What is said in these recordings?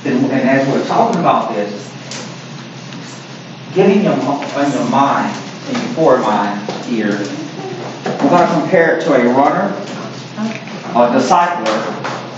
And as we're talking about this, getting your mind, in your forward mind here, we're going to compare it to a runner, a discipler,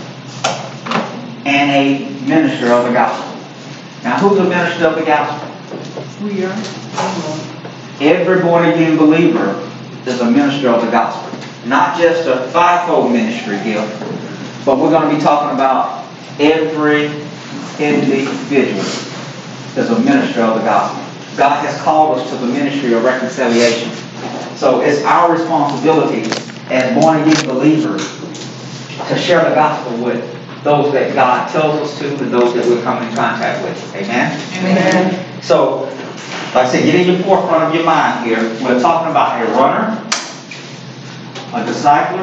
and a minister of the gospel. Now, who's a minister of the gospel? We are. Every born-again believer is a minister of the gospel. Not just a fivefold ministry gift, but we're going to be talking about every individual is a minister of the gospel. God has called us to the ministry of reconciliation. So it's our responsibility as born-again believers to share the gospel with those that God tells us to and those that we come in contact with. Amen? Amen. So, like I said, get in your forefront of your mind here. We're talking about a runner, a discipler,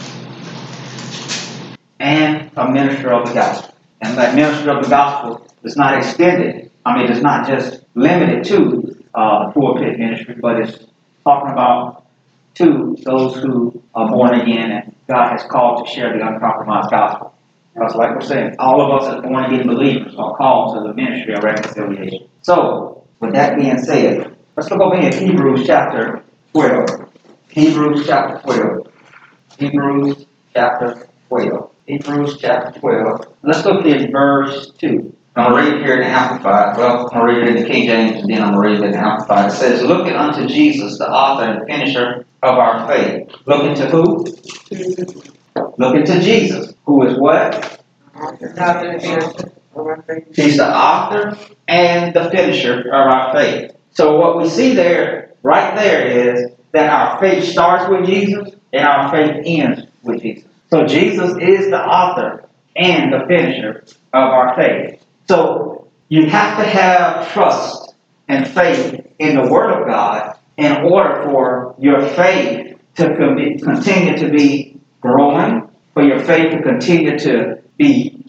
and a minister of the gospel. And that minister of the gospel is not extended. It's not just limited to the pulpit ministry, but it's talking about to those who are born again and God has called to share the uncompromised gospel. Because like we're saying, all of us as born again believers are called to the ministry of reconciliation. So, with that being said, let's look over here in Hebrews chapter 12. Hebrews chapter 12. Hebrews chapter 12. Hebrews chapter 12. Let's look at verse 2. I'm going to read it here in the Amplified. Well, I'm going to read it in the King James and then I'm going to read it in the Amplified. It says, looking unto Jesus, the author and finisher of our faith. Looking to who? Looking to Jesus. Who is what? He's the author and the finisher of our faith. So what we see there, right there, is that our faith starts with Jesus and our faith ends with Jesus. So Jesus is the author and the finisher of our faith. So you have to have trust and faith in the Word of God in order for your faith to continue to be growing, for your faith to continue to be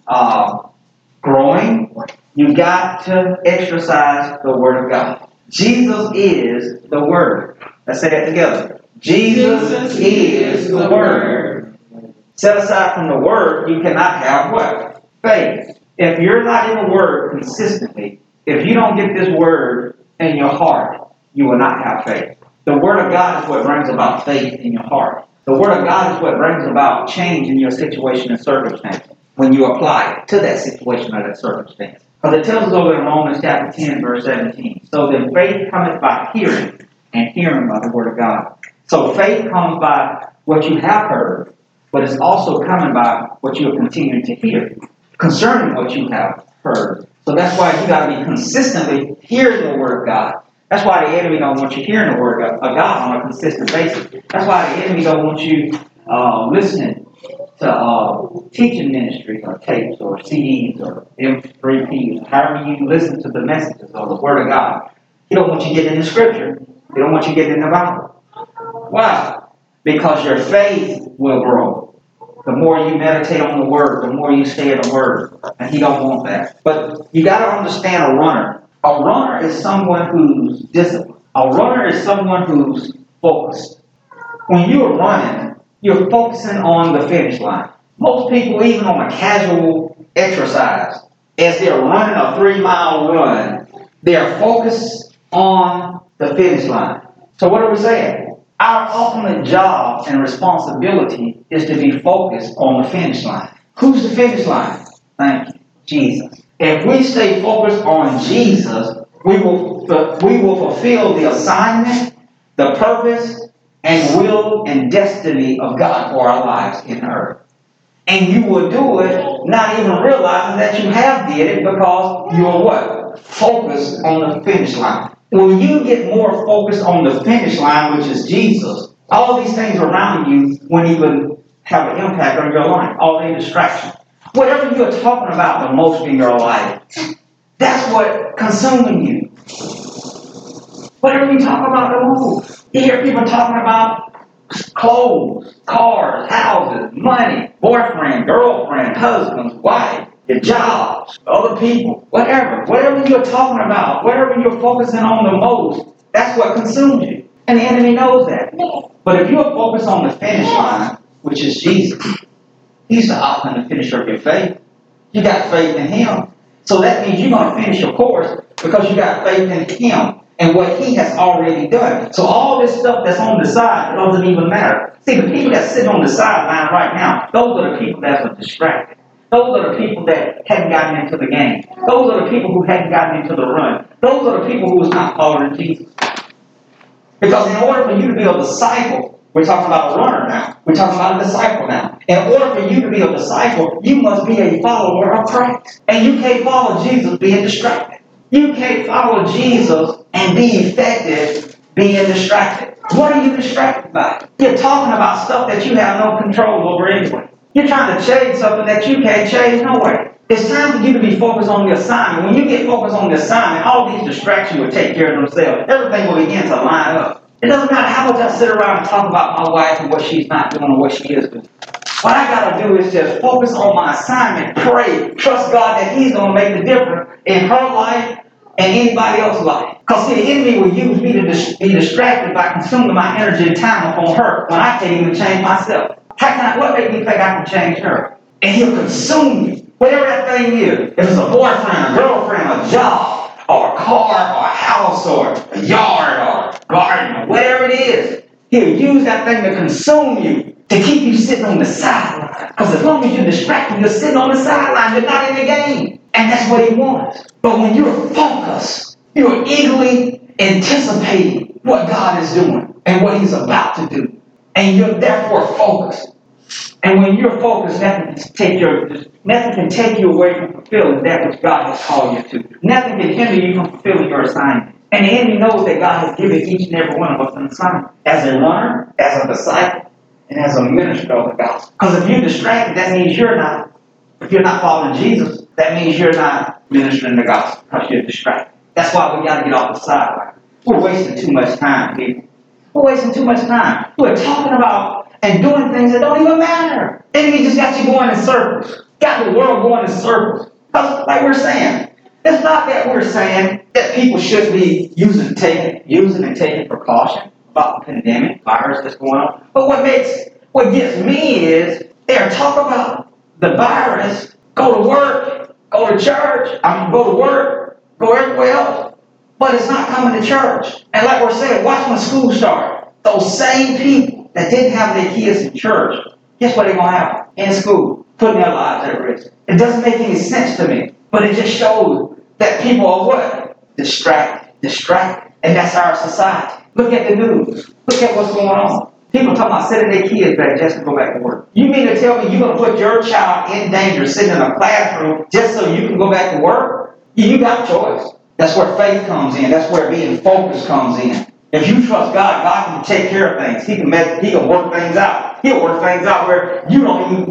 growing. You got to exercise the Word of God. Jesus is the Word. Let's say that together. Jesus is the Word. Set aside from the Word, you cannot have what? Faith. If you're not in the Word consistently, if you don't get this Word in your heart, you will not have faith. The Word of God is what brings about faith in your heart. The Word of God is what brings about change in your situation and circumstance when you apply it to that situation or that circumstance. Because it tells us over in Romans chapter 10, verse 17. So then faith cometh by hearing, and hearing by the Word of God. So faith comes by what you have heard, but it's also coming by what you are continuing to hear concerning what you have heard. So that's why you got to be consistently hearing the Word of God. That's why the enemy don't want you hearing the Word of God on a consistent basis. That's why the enemy don't want you listening to teaching ministries or tapes or CDs or MP3Ps, however you listen to the messages or the Word of God. He don't want you getting in the Scripture. He don't want you getting in the Bible. Why? Because your faith will grow. The more you meditate on the Word, the more you stay in the Word. And He don't want that. But you got to understand a runner. A runner is someone who's disciplined. A runner is someone who's focused. When you're running, you're focusing on the finish line. Most people, even on a casual exercise, as they're running a 3-mile run, they're focused on the finish line. So what are we saying? Our ultimate job and responsibility is to be focused on the finish line. Who's the finish line? Thank you, Jesus. If we stay focused on Jesus, we will fulfill the assignment, the purpose, and will and destiny of God for our lives in earth. And you will do it not even realizing that you have did it because you're what? Focused on the finish line. When you get more focused on the finish line, which is Jesus, all these things around you won't even have an impact on your life. All the distractions. Whatever you're talking about the most in your life, that's what consuming you. Whatever you talk about the most. You hear people talking about clothes, cars, houses, money, boyfriend, girlfriend, husband, wife, your jobs, other people, whatever. Whatever you're talking about, whatever you're focusing on the most, that's what consumes you. And the enemy knows that. But if you're focused on the finish line, which is Jesus, He's the author and the finisher of your faith. You got faith in Him. So that means you're going to finish your course because you got faith in Him and what He has already done. So all this stuff that's on the side, it doesn't even matter. See, the people that sit on the sideline right now, those are the people that are distracted. Those are the people that hadn't gotten into the game. Those are the people who hadn't gotten into the run. Those are the people who was not following Jesus. Because in order for you to be a disciple, we're talking about a runner now. We're talking about a disciple now. In order for you to be a disciple, you must be a follower of Christ. And you can't follow Jesus being distracted. You can't follow Jesus and be effective being distracted. What are you distracted by? You're talking about stuff that you have no control over anyway. You're trying to change something that you can't change no way. It's time for you to be focused on the assignment. When you get focused on the assignment, all these distractions will take care of themselves. Everything will begin to line up. It doesn't matter how much I sit around and talk about my wife and what she's not doing or what she is doing. What I got to do is just focus on my assignment, pray, trust God that He's going to make the difference in her life and anybody else's life. Because see, the enemy will use me to be distracted by consuming my energy and time upon her when I can't even change myself. What makes me think I can change her? And He'll consume me. Whatever that thing is. If it's a boyfriend, a girlfriend, a job, or a car, or a house, or a yard, or a garden, or whatever it is, He'll use that thing to consume you, to keep you sitting on the sideline. Because as long as you're distracted, you're sitting on the sideline, you're not in the game. And that's what He wants. But when you're focused, you're eagerly anticipating what God is doing and what He's about to do. And you're therefore focused. And when you're focused, nothing can take you away from fulfilling that which God has called you to. Nothing can hinder you from fulfilling your assignment. And the enemy knows that God has given each and every one of us an assignment. As a runner, as a disciple, and as a minister of the gospel. Because if you're distracted, that means if you're not following Jesus, that means you're not ministering the gospel because you're distracted. That's why we got to get off the sideline. We're wasting too much time, people. We're wasting too much time. We're talking about and doing things that don't even matter. The enemy just got you going in circles. Got the world going in circles. Because like we're saying, it's not that we're saying that people should be using and taking precaution about the pandemic virus that's going on. But what gets me is they're talking about the virus, go to work, go to church, go to work, go everywhere else. But it's not coming to church. And like we're saying, watch when school starts. Those same people that didn't have their kids in church, guess what they're going to have? In school, putting their lives at risk. It doesn't make any sense to me. But it just shows that people are what? Distracted. And that's our society. Look at the news. Look at what's going on. People talking about sending their kids back just to go back to work. You mean to tell me you're going to put your child in danger sitting in a classroom just so you can go back to work? You got a choice. That's where faith comes in. That's where being focused comes in. If you trust God, God can take care of things. He can work things out. He'll work things out where you won't have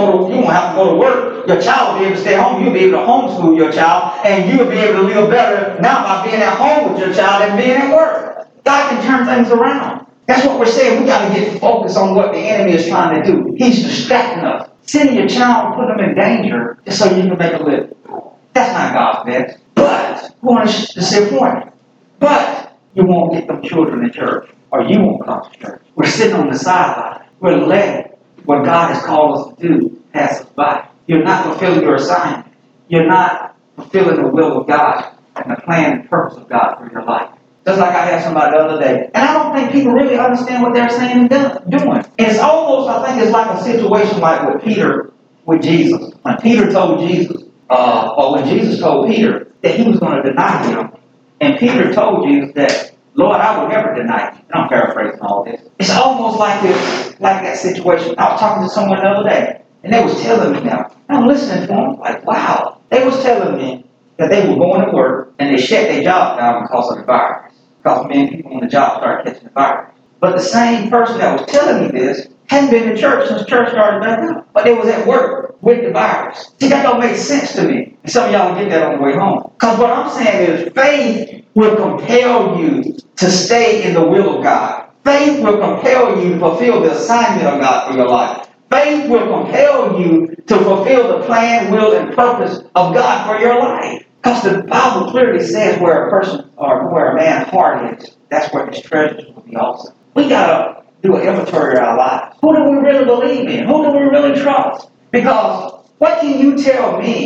to go to work. Your child will be able to stay home. You'll be able to homeschool your child, and you'll be able to live better now by being at home with your child than being at work. God can turn things around. That's what we're saying. We got to get focused on what the enemy is trying to do. He's distracting us. Sending your child, put them in danger just so you can make a living. That's not God's best. But we want to disappoint. But you won't get them children in church, or you won't come to church. We're sitting on the sideline. We're letting what God has called us to do pass us by. You're not fulfilling your assignment. You're not fulfilling the will of God and the plan and purpose of God for your life. Just like I had somebody the other day. And I don't think people really understand what they're saying and doing. And it's almost, I think it's like a situation like with Peter, with Jesus. When Peter told Jesus, or when Jesus told Peter that he was going to deny him. And Peter told Jesus that, Lord, I will never deny you. And I'm paraphrasing all this. It's almost like that situation. I was talking to someone the other day, and they was telling me now. And I'm listening to them like, wow. They was telling me that they were going to work, and they shut their job down because of the virus. Because many people on the job started catching the virus. But the same person that was telling me this hadn't been to church since church started back up. But they was at work with the virus. See, that don't make sense to me. And some of y'all get that on the way home. Because what I'm saying is faith will compel you to stay in the will of God. Faith will compel you to fulfill the assignment of God for your life. Faith will compel you to fulfill the plan, will, and purpose of God for your life. Because the Bible clearly says where a person or where a man's heart is, that's where his treasures will be also. We got to do an inventory of our lives. Who do we really believe in? Who do we really trust? Because what can you tell me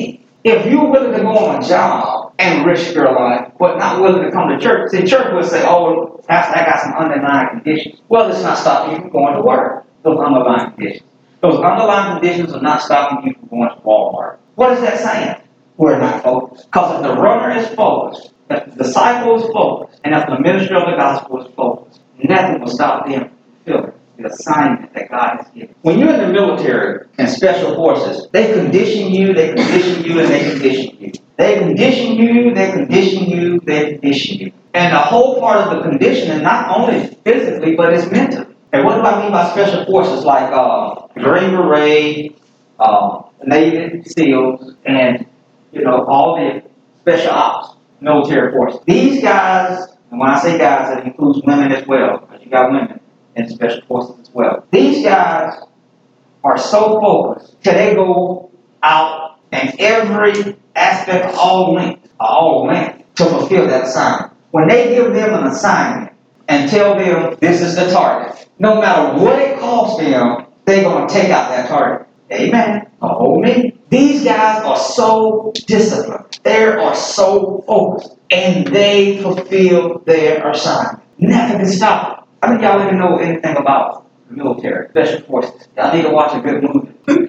If you're willing to go on a job and risk your life, but not willing to come to church, see, church will say, oh, Pastor, I got some underlying conditions. Well, it's not stopping you from going to work, those underlying conditions. Those underlying conditions are not stopping you from going to Walmart. What is that saying? We're not focused. Because if the runner is focused, if the disciple is focused, and if the ministry of the gospel is focused, nothing will stop them from fulfilling the assignment that God has given. When you're in the military and special forces, they condition you, and they condition you. They condition you, they condition you, they condition you. And the whole part of the conditioning, not only physically, but it's mentally. And what do I mean by special forces? Like Green Beret, Navy SEALs, and all the special ops, military forces. These guys, and when I say guys, that includes women as well, because you got women in special forces as well. These guys are so focused till they go out in every aspect of all length to fulfill that assignment. When they give them an assignment and tell them this is the target, no matter what it costs them, they're going to take out that target. Amen. Hold me. These guys are so disciplined. They are so focused. And they fulfill their assignment. Nothing can stop them. I mean, y'all even know anything about the military, special forces. Y'all need to watch a good movie.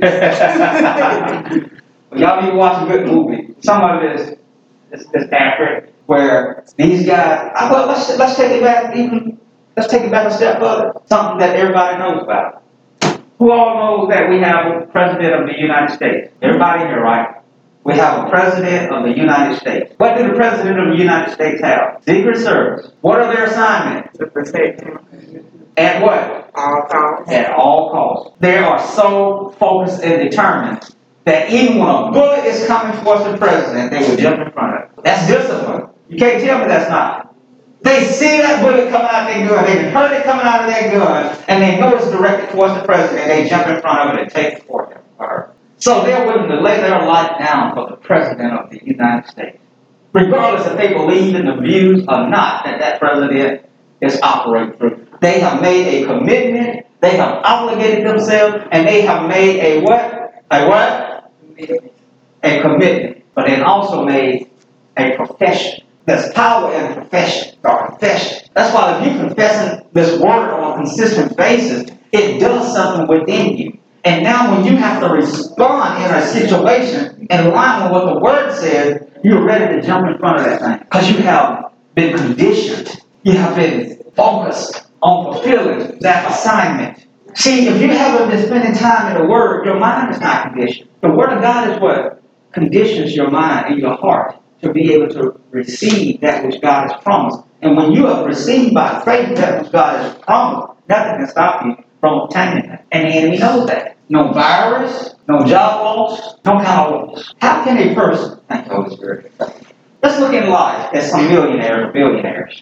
Y'all need to watch a good movie. Some of it is accurate. Where these guys, let's take it back let's take it back a step further. Something that everybody knows about. Who all knows that we have a president of the United States? Everybody here, right? We have a president of the United States. What do the president of the United States have? Secret Service. What are their assignments? To protect him. At what? All costs. At all costs. They are so focused and determined that even when a bullet is coming towards the president, they will jump in front of it. That's discipline. You can't tell me that's not. They see that bullet coming out of their gun. They heard it coming out of their gun, and they know it's directed towards the president. They jump in front of it and take it for him or her. So they're willing to lay their life down for the president of the United States, regardless if they believe in the views or not that president is operating through. They have made a commitment. They have obligated themselves, and they have made a what? A what? A commitment. But they also made a profession. There's power in profession or confession. That's why if you're confessing this word on a consistent basis, it does something within you. And now when you have to respond in a situation in line with what the word says, you're ready to jump in front of that thing. Because you have been conditioned. You have been focused on fulfilling that assignment. See, if you haven't been spending time in the Word, your mind is not conditioned. The Word of God is what conditions your mind and your heart to be able to receive that which God has promised. And when you have received by faith that which God has promised, nothing can stop you from obtaining that. And the enemy knows that. No virus, no job loss, no kind of loss. How can a person, thank you, Holy Spirit. Let's look in life at some millionaires or billionaires.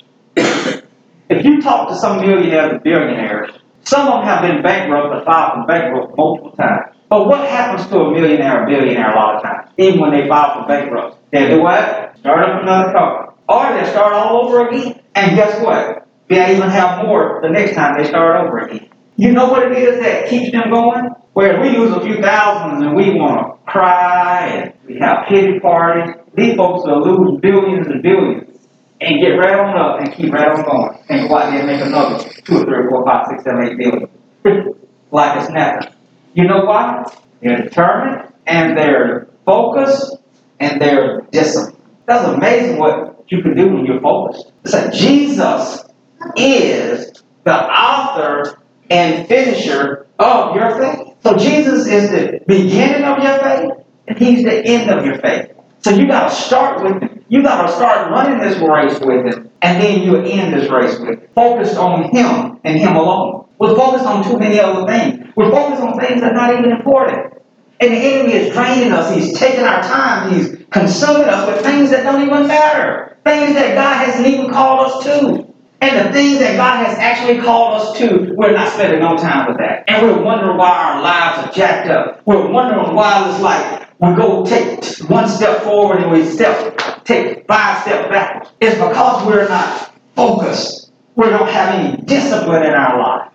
If you talk to some millionaires or billionaires, some of them have been bankrupt or filed for bankrupt multiple times. But what happens to a millionaire or billionaire a lot of times? Even when they file for bankruptcy, they do what? Start up another company. Or they start all over again. And guess what? They even have more the next time they start over again. You know what it is that keeps them going? Where we lose a few thousands and we want to cry and we have pity parties. These folks will lose billions and billions and get right on up and keep right on going. And go out there and make another 2 or 3 or 4, 5, 6, 7, 8 billion. Like it's nothing. You know why? They're determined and they're focused and they're disciplined. That's amazing what you can do when you're focused. So Jesus is the author and finisher of your faith. So Jesus is the beginning of your faith and he's the end of your faith. So you got to start with him. You got to start running this race with him and then you'll end this race with him. Focused on him and him alone. We're focused on too many other things. We're focused on things that are not even important. And the enemy is draining us. He's taking our time. He's consuming us with things that don't even matter. Things that God hasn't even called us to. And the things that God has actually called us to, we're not spending no time with that. And we're wondering why our lives are jacked up. We're wondering why it's like we go take 1 step forward and we take 5 steps backwards. It's because we're not focused. We don't have any discipline in our life.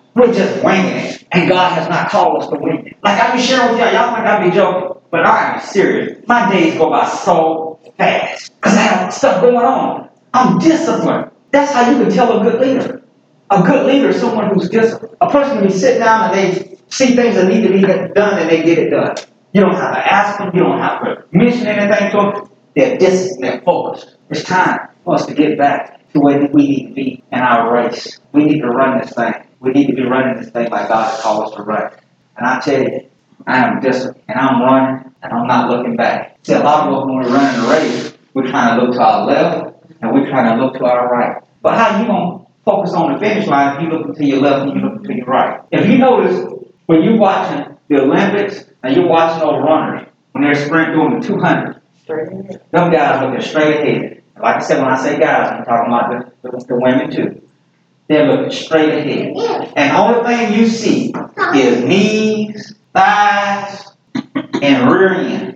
We're just winging it. And God has not called us to wing it. Like I be sharing with y'all think I be joking, but I am serious. My days go by so fast. Because I have stuff going on. I'm disciplined. That's how you can tell a good leader. A good leader is someone who's disciplined. A person can be sitting down and they see things that need to be done and they get it done. You don't have to ask them. You don't have to mention anything to them. They're disciplined. They're focused. It's time for us to get back to where we need to be in our race. We need to run this thing. We need to be running this thing like God has called us to run. And I tell you, I am disciplined. And I'm running and I'm not looking back. See, a lot of us when we're running the race, we're trying to look to our left and we're trying to look to our right. But how are you going to focus on the finish line if you look to your left and you look to your right? If you notice, when you're watching the Olympics and you're watching those runners, when they're sprinting doing the 200, them guys looking straight ahead. Like I said, when I say guys, I'm talking about the women too. They're looking straight ahead. And the only thing you see is knees, thighs, and rear end.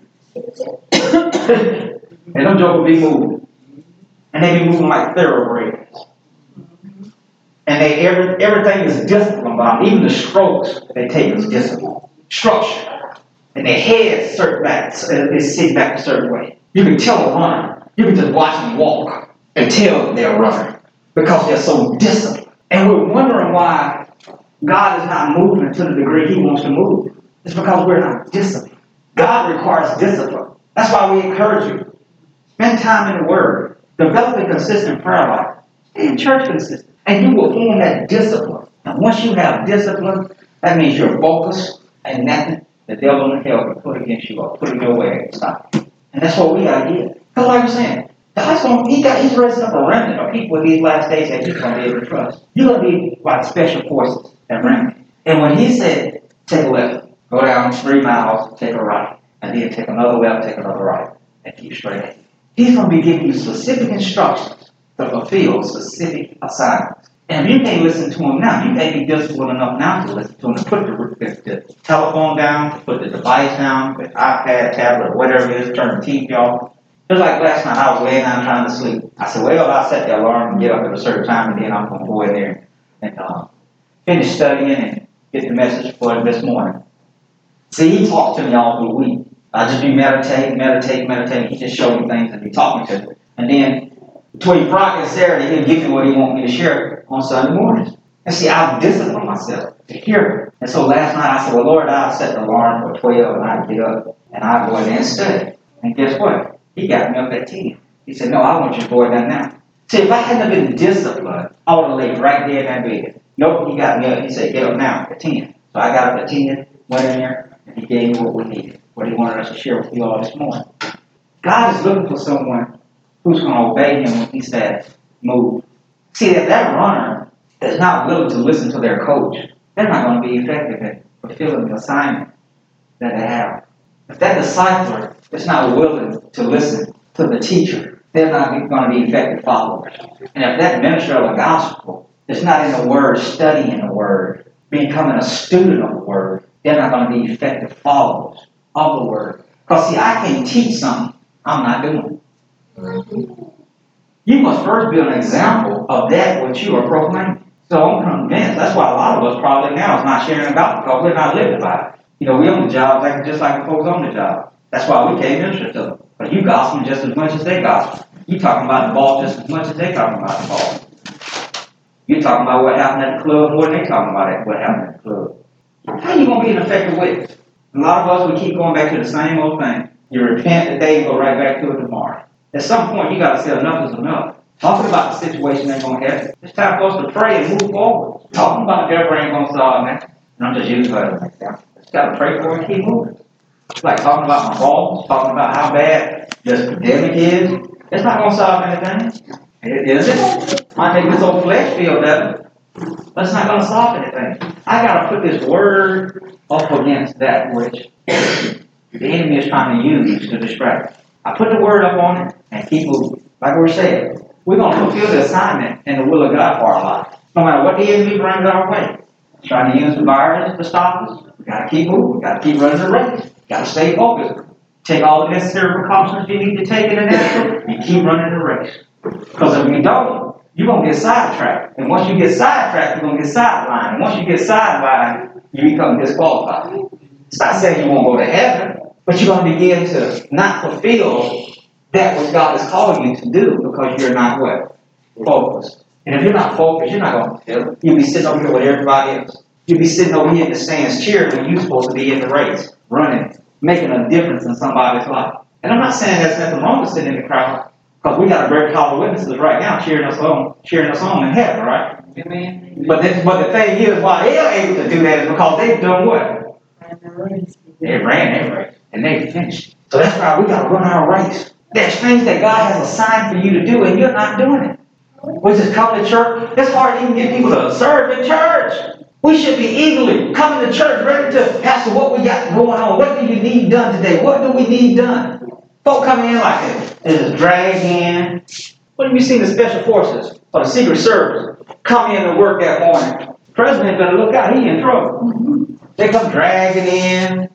And them jokers be moving. And they be moving like thoroughbreds. And everything is disciplined about them. Even the strokes they take is discipline. Structure. And their heads is sit back a certain way. You can tell a runner. You can just watch them walk and tell they're a runner. Because they're so disciplined. And we're wondering why God is not moving to the degree He wants to move. It's because we're not disciplined. God requires discipline. That's why we encourage you. Spend time in the Word. Develop a consistent prayer life. Stay in church consistent. And you will form that discipline. And once you have discipline, that means you're focused and nothing the devil in hell can put against you or put in your way and stop. And that's what we got to get. Because like I'm saying, He's raising up a remnant of people in these last days that He's going to be able to trust. You're going to be like special forces that remnant. And when He said, take a left, go down 3 miles, take a right, and then take another left, take another right, and keep straight ahead. He's going to be giving you specific instructions to fulfill specific assignments. And if you can't listen to Him now, you can't be disciplined enough now to listen to Him, to put the telephone down, to put the device down, the iPad, tablet, whatever it is, turn the TV off. Just like last night, I was laying down trying to sleep. I said, well, I'll set the alarm and get up at a certain time, and then I'm going to go in there and finish studying and get the message for this morning. See, He talked to me all through the week. I just be meditating. He just showed me things and be talking to me. And then between Friday and Saturday, He'll give me what He wants me to share on Sunday mornings. And see, I've disciplined myself to hear Him. And so last night I said, well, Lord, I'll set the alarm for 12 and I'll get up and I'll go in there and study. And guess what? He got me up at 10. He said, no, I want you to go in there now. See, if I hadn't been disciplined, I would have laid right there in that bed. Nope, He got me up. He said, get up now at 10. So I got up at 10, went in there, and He gave me what we needed, what He wanted us to share with you all this morning. God is looking for someone who's going to obey Him when He says, move. See, if that runner is not willing to listen to their coach, they're not going to be effective at fulfilling the assignment that they have. If that discipler is not willing to listen to the teacher, they're not going to be effective followers. And if that minister of the gospel is not in the Word, studying the Word, becoming a student of the Word, they're not going to be effective followers of the Word. Because see, I can teach something I'm not doing. You must first be an example of that which you are proclaiming. So I'm convinced that's why a lot of us probably now is not sharing the gospel, because we're not living by it. You know, we on the job just like the folks on the job. That's why we can't minister to them. But you gossiping just as much as they gossip. You talking about the ball just as much as they talking about the ball. You talking about what happened at the club more than they talking about what happened at the club. How you gonna be an effective witness? A lot of us, we keep going back to the same old thing. You repent today, you go right back to it tomorrow. At some point, you got to say enough is enough. Talking about the situation ain't going to happen. It's time for us to pray and move forward. Talking about the devil ain't going to solve that. And I'm just using that as an example. Just got to pray for it and keep moving. It's like talking about my boss, talking about how bad this pandemic is. It's not going to solve anything. Is it? Might make this old flesh feel better. But it's not going to solve anything. I got to put this word up against that which the enemy is trying to use to distract. I put the word up on it and keep moving. Like we're saying, we're going to fulfill the assignment and the will of God for our life. No matter what the enemy brings our way. He's trying to use the virus to stop us. We got to keep moving. We got to keep running the race. Got to stay focused. Take all the necessary precautions you need to take in the natural and keep running the race. Because if we don't, you're going to get sidetracked. And once you get sidetracked, you're going to get sidelined. And once you get sidelined, you become disqualified. It's not saying you won't go to heaven, but you're going to begin to not fulfill that which God is calling you to do because you're not what? Focused. And if you're not focused, you're not going to fulfill it. You'll be sitting over here with everybody else. You'll be sitting over here in the stands cheering when you're supposed to be in the race, running, making a difference in somebody's life. And I'm not saying there's nothing wrong with sitting in the crowd, because we got a great call of witnesses right now cheering us on in heaven, right? Amen. But the thing is, why they're able to do that is because they've done what? They ran their race, and they finished. So that's why we got to run our race. There's things that God has assigned for you to do, and you're not doing it. We just come to church. It's hard to even get people to serve in church. We should be eagerly coming to church ready to, Pastor, what we got going on? What do you need done today? What do we need done? Folk coming in like this. They just drag in. What have you seen the special forces or the Secret Service come in to work that morning? The president better look out. He in trouble. They come dragging in.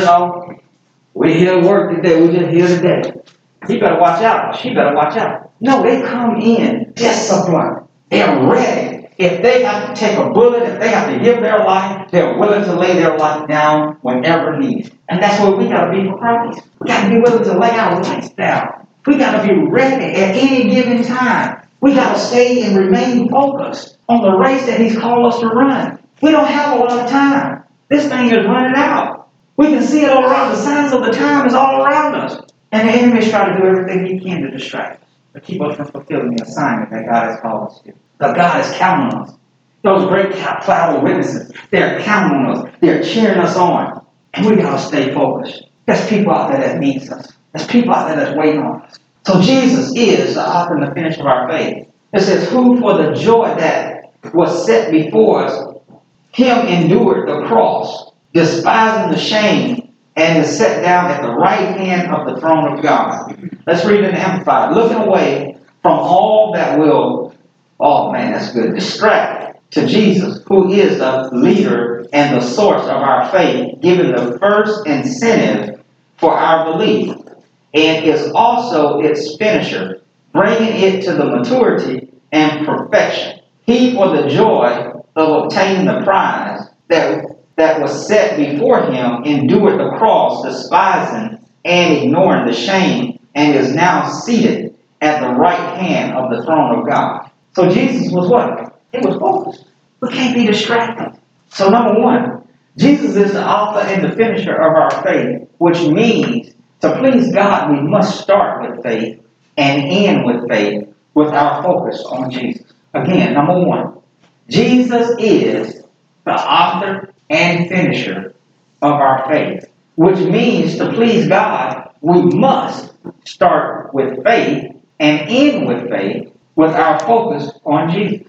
We here to work today. We just here today. He better watch out. She better watch out. No, they come in disciplined. They're ready. If they have to take a bullet, if they have to give their life, they're willing to lay their life down whenever needed. And that's what we got to be for Christ. We got to be willing to lay our lives down. We got to be ready at any given time. We got to stay and remain focused on the race that He's called us to run. We don't have a lot of time. This thing is running out. We can see it all around. The signs of the time is all around us. And the enemy is trying to do everything he can to distract us, to keep us from fulfilling the assignment that God has called us to. But God is counting on us. Those great cloud of witnesses, they're counting on us. They're cheering us on. And we got to stay focused. There's people out there that needs us. There's people out there that's waiting on us. So Jesus is the author and the finisher of our faith. It says, who for the joy that was set before us, Him endured the cross, despising the shame, and is set down at the right hand of the throne of God. Let's read it in the Amplified. Looking away from all that will, that's good, distract to Jesus, who is the leader and the source of our faith, given the first incentive for our belief, and is also its finisher, bringing it to the maturity and perfection. He, for the joy of obtaining the prize that was set before Him, endured the cross, despising and ignoring the shame, and is now seated at the right hand of the throne of God. So Jesus was what? He was focused. We can't be distracted. So number one, Jesus is the author and the finisher of our faith, which means to please God, we must start with faith and end with faith with our focus on Jesus. Again, number one, Jesus is the author and finisher of our faith, which means to please God, we must start with faith and end with faith with our focus on Jesus.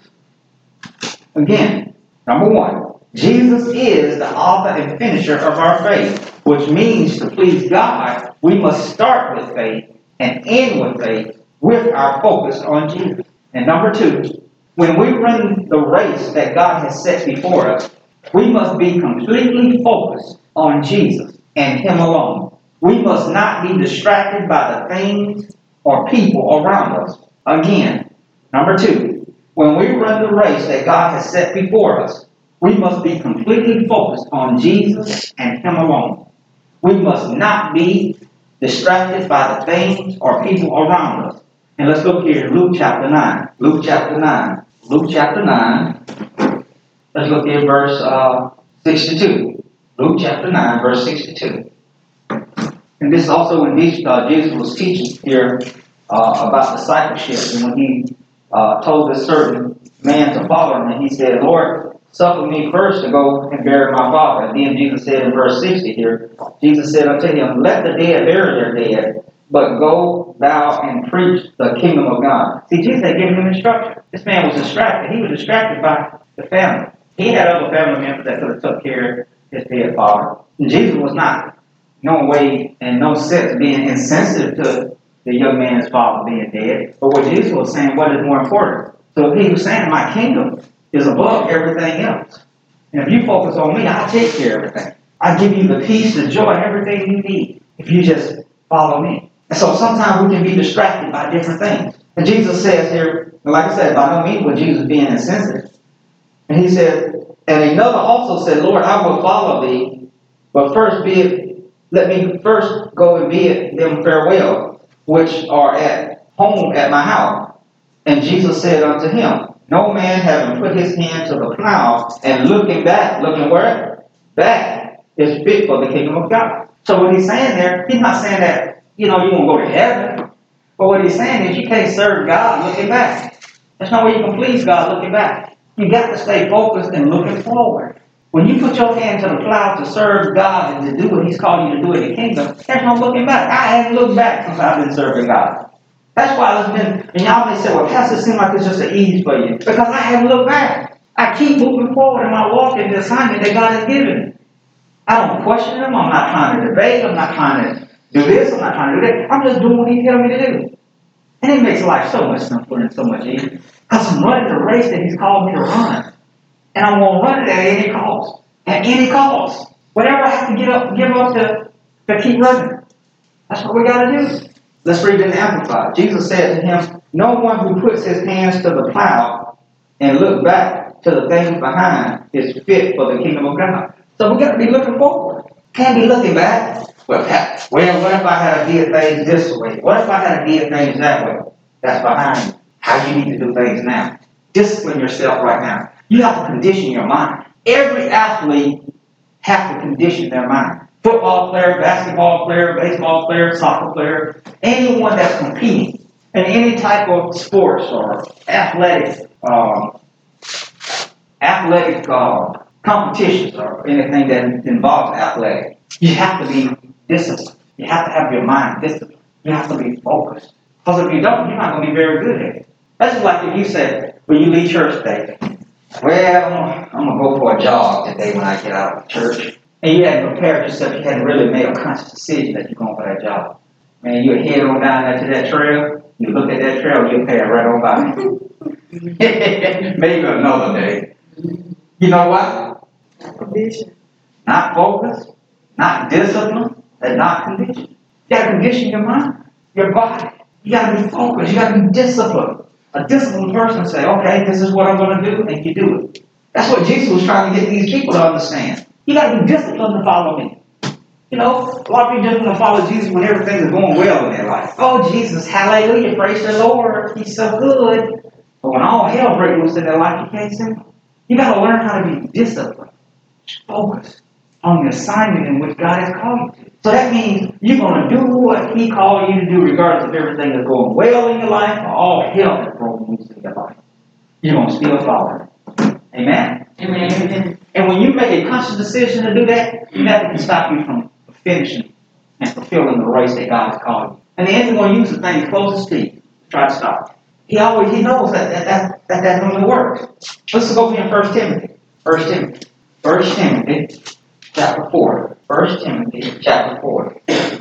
Again, number one, Jesus is the author and finisher of our faith, which means to please God, we must start with faith and end with faith with our focus on Jesus. And number two, when we run the race that God has set before us, we must be completely focused on Jesus and Him alone. We must not be distracted by the things or people around us. Again, number two, when we run the race that God has set before us, we must be completely focused on Jesus and Him alone. We must not be distracted by the things or people around us. And let's look here in Luke chapter 9. Luke chapter 9. Luke chapter 9. Let's look at verse 62. Luke chapter 9, verse 62. And this is also when Jesus was teaching here about discipleship. And when He told this certain man to follow Him, and he said, Lord, suffer me first to go and bury my father. And then Jesus said in verse 60 here, Jesus said unto him, let the dead bury their dead, but go thou and preach the kingdom of God. See, Jesus had given him instruction. This man was distracted. He was distracted by the family. He had other family members that could have took care of his dead father. And Jesus was not, no way and no sense, being insensitive to the young man's father being dead. But what Jesus was saying, what is more important? So He was saying, my kingdom is above everything else. And if you focus on me, I'll take care of everything. I'll give you the peace, the joy, everything you need if you just follow me. And so sometimes we can be distracted by different things. And Jesus says here, And like I said, by no means was Jesus being insensitive. And he said, and another also said, Lord, I will follow thee, but let me first go and bid them farewell, which are at home at my house. And Jesus said unto him, no man having put his hand to the plow and looking where? Back, is fit for the kingdom of God. So what he's saying there, he's not saying that, you're going to go to heaven. But what he's saying is you can't serve God looking back. There's no way you can please God looking back. You got to stay focused and looking forward. When you put your hand to the plow to serve God and to do what he's called you to do in the kingdom, there's no looking back. I haven't looked back since I've been serving God. That's why it's been, and y'all may say, well, Pastor, it seems like it's just an ease for you. Because I haven't looked back. I keep moving forward in my walk in the assignment that God has given me. I don't question him. I'm not trying to debate. I'm not trying to do this. I'm not trying to do that. I'm just doing what he tells me to do. And it makes life so much simpler and so much easier. Because I'm running the race that he's called me to run. And I'm going to run it at any cost. At any cost. Whatever I have to give up to keep running. That's what we got to do. Let's read it in the Amplified. Jesus said to him, no one who puts his hands to the plow and look back to the things behind is fit for the kingdom of God. So we got to be looking forward. Can't be looking back. Well, what if I had to did things this way? What if I had to did things that way? That's behind how you need to do things now. Discipline yourself right now. You have to condition your mind. Every athlete has to condition their mind. Football player, basketball player, baseball player, soccer player, anyone that's competing in any type of sports or athletic competitions or anything that involves athletics, you have to be disciplined. You have to have your mind disciplined. You have to be focused. Because if you don't, you're not going to be very good at it. That's just like if you said, when you leave church today, well, I'm going to go for a jog today when I get out of church. And you hadn't prepared yourself. You hadn't really made a conscious decision that you're going for that jog. Man, you head on down there to that trail. You look at that trail, you'll pass right on by. Maybe another day. You know what? Condition. Not focus, not discipline, and not condition. You got to condition your mind, your body. You got to be focused. You got to be disciplined. A disciplined person say, okay, this is what I'm going to do, and you do it. That's what Jesus was trying to get these people to understand. You got to be disciplined to follow me. You know, a lot of people just want to follow Jesus when everything is going well in their life. Oh, Jesus, hallelujah, praise the Lord. He's so good. But when all hell breaks loose in their life, you can't see. You got to learn how to be disciplined, focused on the assignment in which God has called you to. So that means you're going to do what he called you to do regardless of everything that's going well in your life or all hell that's broken loose in your life. You're going to still follow him. Amen? Amen. And when you make a conscious decision to do that, nothing can stop you from finishing and fulfilling the race that God has called you. And the enemy going to use the thing closest to you to try to stop you. He knows that normally works. Let's go in 1 Timothy. 1 Timothy chapter 4. 1 Timothy chapter 4.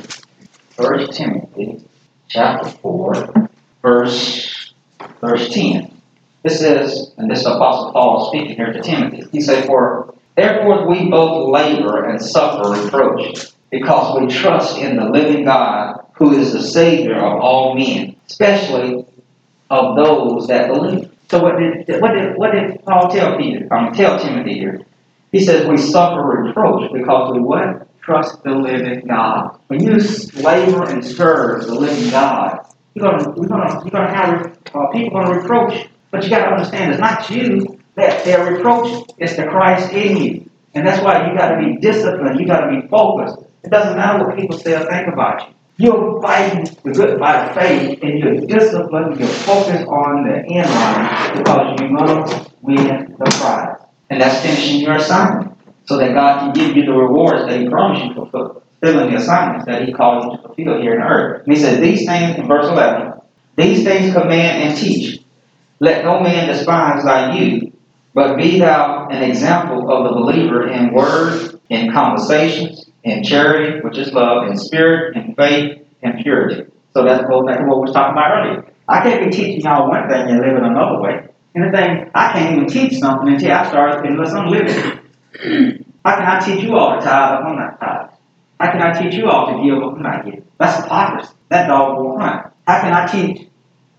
1 Timothy chapter 4, verse 10. This is, and this is Apostle Paul speaking here to Timothy. He said, therefore we both labor and suffer reproach, because we trust in the living God, who is the Savior of all men, especially of those that believe. So what did Paul tell Timothy here? He says we suffer reproach because we what? Trust the living God. When you labor and serve the living God, you're gonna have people going to reproach. But you got to understand, it's not you that they're reproaching. It's the Christ in you. And that's why you got to be disciplined. You got to be focused. It doesn't matter what people say or think about you. You're fighting the good fight of faith, and you're disciplined. You're focused on the end line because you're going to win the prize. And that's finishing your assignment so that God can give you the rewards that he promised you for fulfilling the assignments that he called you to fulfill here on earth. And he says, these things, in verse 11, these things command and teach. Let no man despise thy youth, but be thou an example of the believer in word, in conversations, in charity, which is love, in spirit, in faith, and purity. So that goes back to what we were talking about earlier. I can't be teaching y'all one thing and living another way. Anything, I can't even teach something until I start, unless I'm living it. How can I teach you all to tithe if I'm not tithe? How can I teach you all to give if I'm not giving? That's hypocrisy. That dog will hunt. How can I teach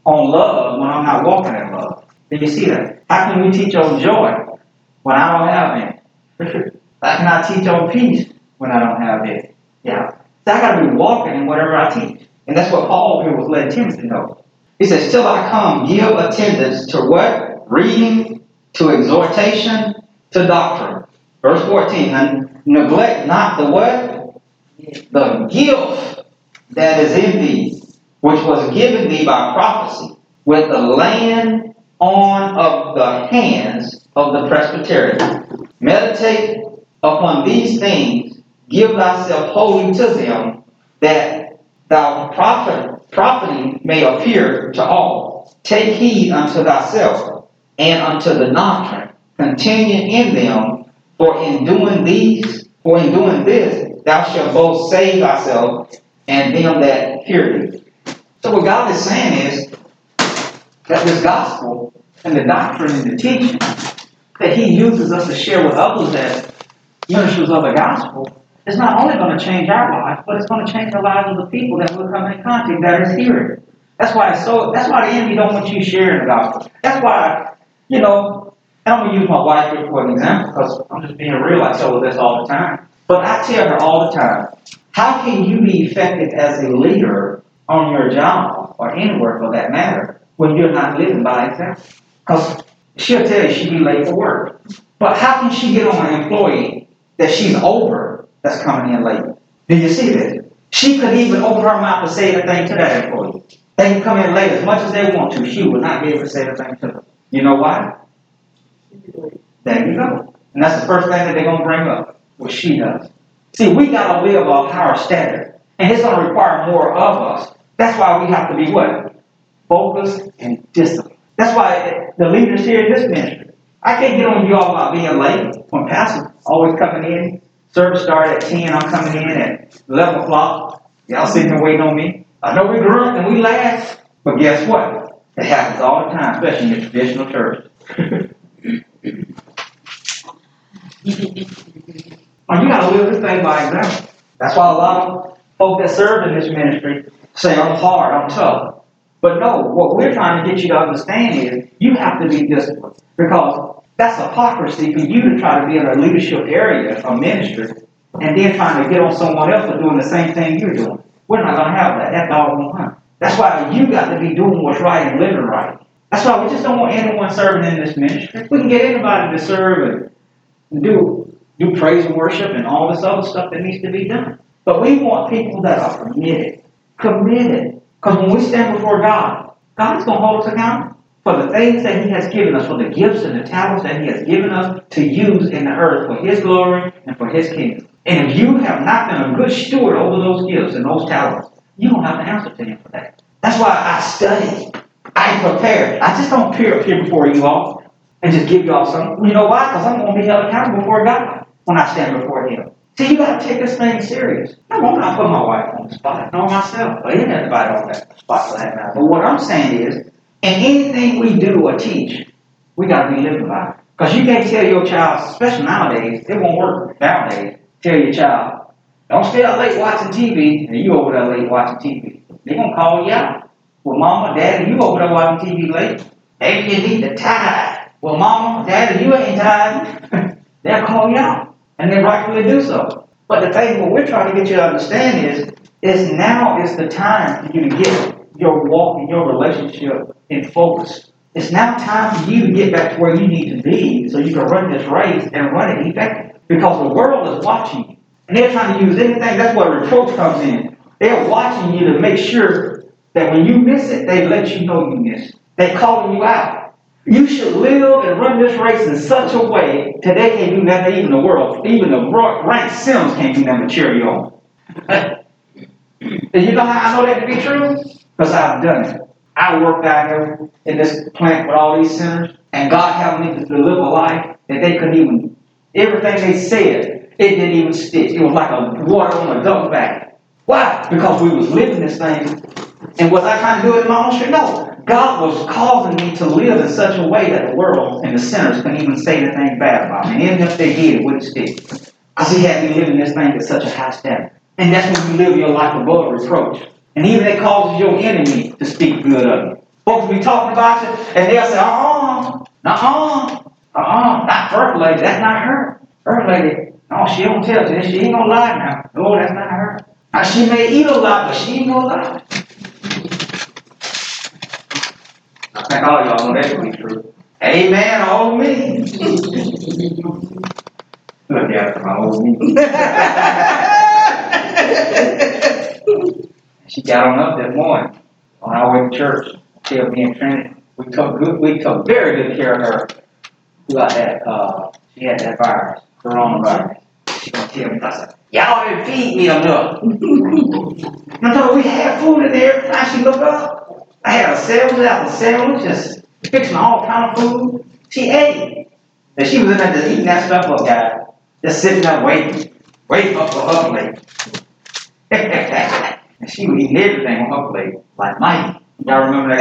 on love when I'm not walking in love? Do you see that? How can we teach on joy when I don't have any? How can I teach on peace when I don't have it? Yeah. So I got to be walking in whatever I teach. And that's what Paul here was letting Timothy know. He says, till I come, give attendance to what? Reading, to exhortation, to doctrine. Verse 14, and neglect not the what? The gift that is in thee, which was given thee by prophecy, with the laying on of the hands of the presbyterian. Meditate upon these things, give thyself wholly to them, that thou profiting may appear to all. Take heed unto thyself and unto the doctrine, continue in them, for in doing this, thou shalt both save thyself and them that hear thee. So what God is saying is that this gospel and the doctrine and the teaching that He uses us to share with others as ministers of the gospel is not only going to change our life, but it's going to change the lives of the people that we're coming in contact that is hearing. That's why that's why the enemy don't want you sharing the gospel. That's why, and I'm going to use my wife here for an example because I'm just being real. I tell her this all the time. But I tell her all the time, how can you be effective as a leader on your job or anywhere for that matter when you're not living by example? Because she'll tell you she'll be late for work. But how can she get on an employee that she's over that's coming in late? Do you see this? She could even open her mouth to say anything to that employee. They can come in late as much as they want to. She would not be able to say anything to them. You know why? There you go. And that's the first thing that they're going to bring up, what she does. See, we got to live a higher standard. And it's going to require more of us. That's why we have to be what? Focused and disciplined. That's why the leaders here in this ministry, I can't get on you all about being late when pastor always coming in. Service started at 10, I'm coming in at 11 o'clock. Y'all sitting there waiting on me. I know we grunt and we laugh, but guess what? It happens all the time, especially in the traditional church. You got to live this thing by example. That's why a lot of folk that serve in this ministry say, I'm hard, I'm tough. But no, what we're trying to get you to understand is you have to be disciplined. Because that's hypocrisy for you to try to be in a leadership area of ministry and then trying to get on someone else for doing the same thing you're doing. We're not going to have that. That dog won't hunt. That's why you got to be doing what's right and living right. That's why we just don't want anyone serving in this ministry. We can get anybody to serve and do praise and worship and all this other stuff that needs to be done. But we want people that are committed. Committed. Because when we stand before God, God's going to hold us accountable for the things that He has given us, for the gifts and the talents that He has given us to use in the earth for His glory and for His kingdom. And if you have not been a good steward over those gifts and those talents, you don't have to answer to Him for that. That's why I study. I prepare. I just don't appear before you all and just give you all something. You know why? Because I'm going to be held accountable before God when I stand before Him. See, you got to take this thing serious. I won't not put my wife on the spot, nor myself, or anybody on that spot for that matter. But what I'm saying is, in anything we do or teach, we got to be living by it. Because you can't tell your child, especially nowadays, it won't work nowadays, tell your child, don't stay up late watching TV, and you over there late watching TV. They're going to call you out. Well, Mama, Daddy, you over there watching TV late. Maybe you need to tithe. Well, Mama, Daddy, you ain't tithing. They'll call you out. And they rightfully do so. But the thing what we're trying to get you to understand is now is the time for you to get your walk and your relationship in focus. It's now time for you to get back to where you need to be so you can run this race and run it effectively. Because the world is watching you. And they're trying to use anything. That's where reproach comes in. They're watching you to make sure that when you miss it, they let you know you missed it. They're calling you out. You should live and run this race in such a way that they can't do nothing, even the world, even the ranked Sims can't do nothing to cheer you on. And you know how I know that to be true? Because I've done it. I worked out here in this plant with all these sinners, and God helped me to live a life that they couldn't even, everything they said, it didn't even stick. It was like a water on a duck back. Why? Because we was living this thing. And was I trying to do it in my own strength? No. God was causing me to live in such a way that the world and the sinners couldn't even say anything bad about me. And even if they did, it wouldn't stick. Because He had me living this thing at such a high standard. And that's when you live your life above reproach. And even it causes your enemy to speak good of you. Folks will be talking about you, and they'll say, not First Lady, that's not her. First Lady, no, she don't tell you, she ain't gonna lie now. No, that's not her. Now, she may eat a lot, but she ain't gonna lie. I think all y'all know that to be true. Amen, old me. Look after my old me. She got on up that morning on our way to church. She was being trained. We took very good care of her throughout that. She had that virus, coronavirus. She gonna tell me, I said, y'all didn't feed me enough. I told her we had food in there. Now she looked up. I had a sandwich after sandwich, just fixing all kind of food. She ate. And she was in there just eating that stuff up, guys. Just sitting there waiting up for her plate. And she was eating everything on her plate, like Mike. Y'all remember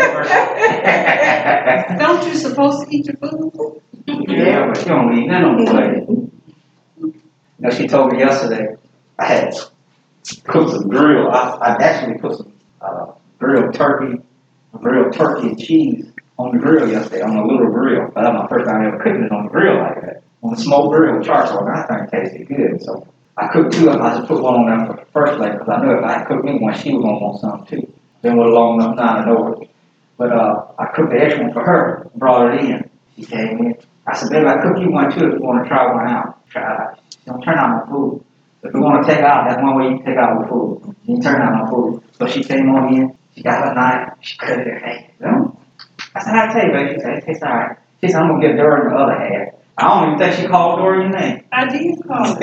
that person? Don't you supposed to eat your food? Yeah, but she don't eat none on the plate. You know, she told me yesterday I had cooked some grill. I actually put some grilled turkey and cheese on the grill yesterday, on a little grill. But that was my first time ever cooking it on the grill like that. On the smoked grill with charcoal, and I think it tasted good. So I cooked two of them. I just put one on there for the first lady because I knew if I cooked me one, she was going to want some too. Been with a long enough time to know it. But I cooked the extra one for her, brought it in. She came in. I said, baby, I cooked you one too if you want to try one out. Try it. Don't turn out my food. If you want to take out, that's one way you can take out the food. You can turn out my food. So she came on in. She got her knife. She cut it in half. No. I said, I'll tell you, baby. She said, it tastes all right. She said, I'm going to get Dory the other half. I don't even think she called Dory your name. I did call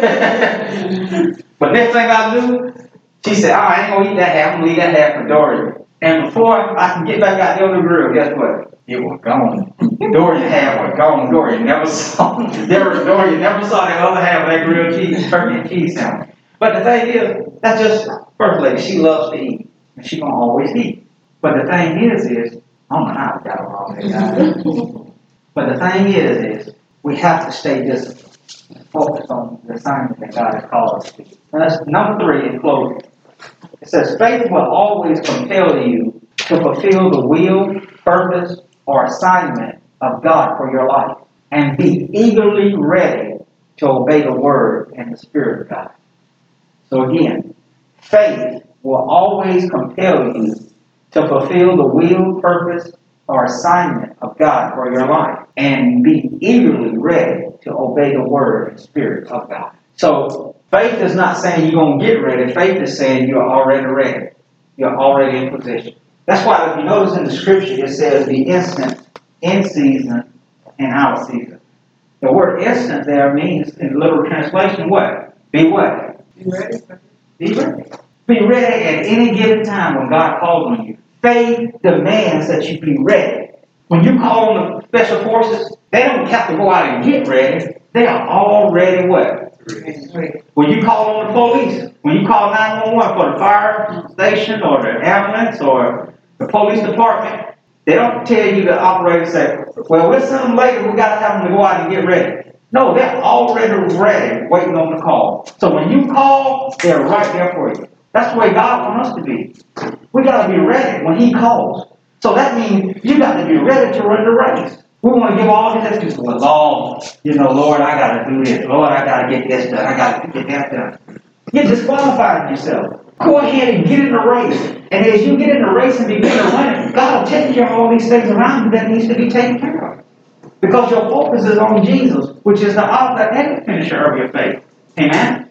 it. But next thing I knew, she said, I ain't going to eat that half. I'm going to leave that half for Dory. And before I can get back out there on the grill, guess what? It was gone. Dory's half was gone. Dory never saw Dory never saw the other half of that grilled cheese, turkey and cheese sandwich. But the thing is, that's just First Lady. She loves to eat. And she's going to always eat. But the thing is, I don't know how I got it wrong there, guys. But the thing is we have to stay disciplined and focus on the assignment that God has called us to. And that's number 3 in closing. It says, faith will always compel you to fulfill the will, purpose, or assignment of God for your life, and be eagerly ready to obey the Word and the Spirit of God. So again, faith will always compel you to fulfill the will, purpose, or assignment of God for your life, and be eagerly ready to obey the Word and Spirit of God. So faith is not saying you're going to get ready. Faith is saying you're already ready. You're already in position. That's why if you notice in the scripture, it says be instant, in season, and out of season. The word instant there means, in literal translation, what? Be what? You ready? Be ready. Be ready at any given time when God calls on you. Faith demands that you be ready. When you call on the special forces, they don't have to go out and get ready. They are already what? Ready. When you call on the police, when you call 911 for the fire station or the ambulance or the police department, they don't tell you, the operator, say, well, we'll send them later. We got to have them to go out and get ready. No, they're already ready, waiting on the call. So when you call, they're right there for you. That's the way God wants us to be. We got to be ready when He calls. So that means you got to be ready to run the race. We want to give all these excuses. Well, Lord, I got to do this. Lord, I got to get this done. I got to get that done. You're disqualifying yourself. Go ahead and get in the race. And as you get in the race and begin to run it, God will take care of all these things around you that needs to be taken care of. Because your focus is on Jesus, which is the author and the finisher of your faith. Amen?